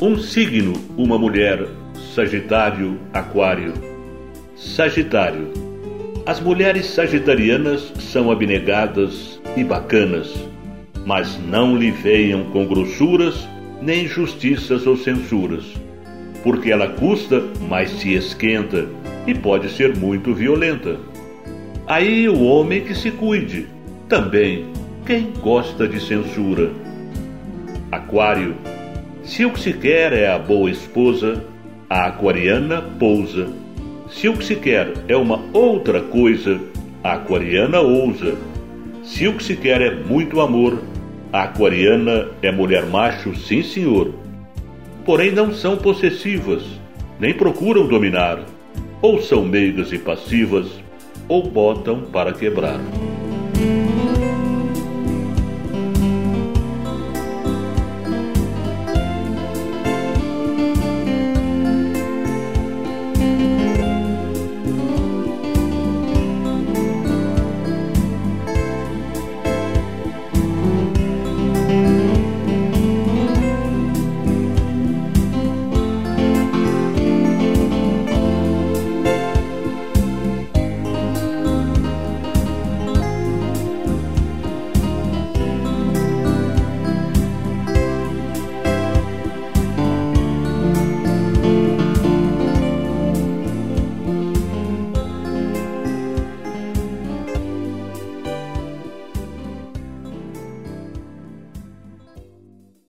Um signo, uma mulher, Sagitário, Aquário. Sagitário. As mulheres sagitarianas são abnegadas e bacanas, mas não lhe venham com grossuras, nem injustiças ou censuras, porque ela custa, mas se esquenta e pode ser muito violenta. Aí o homem que se cuide, também quem gosta de censura. Aquário. Se o que se quer é a boa esposa, a aquariana pousa. Se o que se quer é uma outra coisa, a aquariana ousa. Se o que se quer é muito amor, a aquariana é mulher macho, sim senhor. Porém não são possessivas, nem procuram dominar, ou são meigas e passivas, ou botam para quebrar.